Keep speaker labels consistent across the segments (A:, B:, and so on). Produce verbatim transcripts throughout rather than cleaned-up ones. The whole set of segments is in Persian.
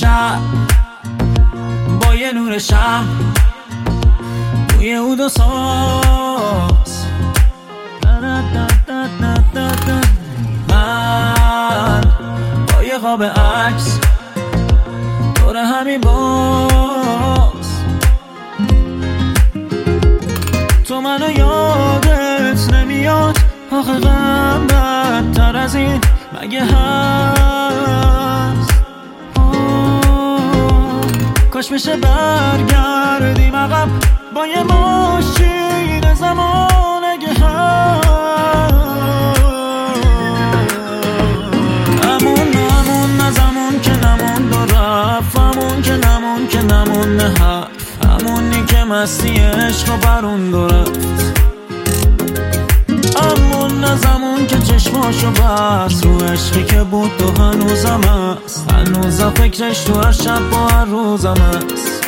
A: شب با یه نور شب روی اود و ساز، من با یه قاب عکس دور همین باز. تو منو یادت نمیاد آخه غم بدتر از این مگه هست؟ کاش بشه برگردیم عقب با یه ماشین زمان اگه هست. همون همون از همون که نمون دو رفت، همون که نمون که نمون نه حرف، همونی که مستی عشق و برون دو رفت. همون از همون که چشماشو بست رو عشقی که بود و هنوزم هست، هنوزم فکرش تو هر شب با هر روزم هست.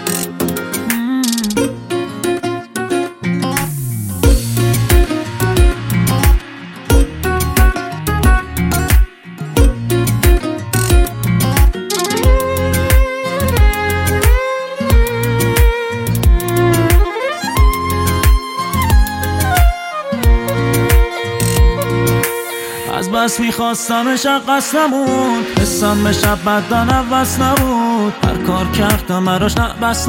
A: از بس میخواستمش قصد نبود، حسم به شب بدن عوض نبود، هر کار کردم براش بس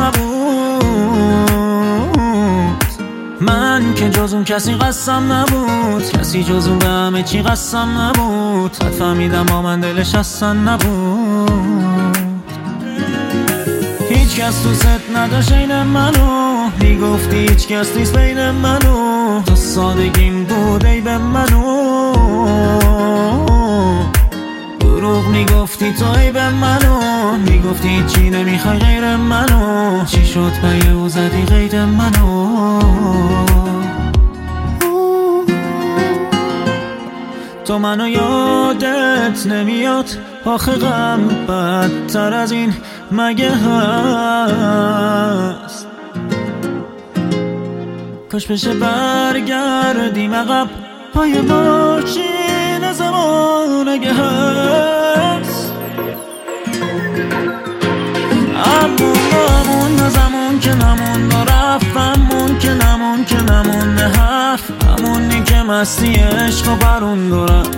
A: نبود. من که جز اون کسی قسم نبود، کسی جز اون به همه چی قسم نبود، حد فهمیدم با من دلش اصلا نبود. هیچ کس تو ست نداشت این منو، میگفتی هیچ کس نیست بین منو، تو سادگیم بود ای به منو، دروغ میگفتی تو ای به منو، میگفتی چی نمیخوای غیر منو، چی شد پای او زدی غیر منو. تو منو یادت نمیاد آخه غم بدتر از این مگه هست؟ کاش بشه برگردیم عقب پای ماشین زمان اگه هست. همون همون از همون که نمون و رفت، همون که نمون که نمون نه حرف، همونی که مستی عشق و برون دو رفت.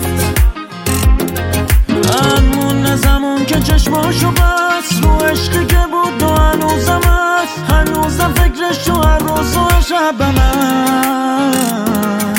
A: همون از همون که چشماشو بست رو عشقی که بود و هنوزم هست، هنوزم فکرش تو هر روز و شبم هست.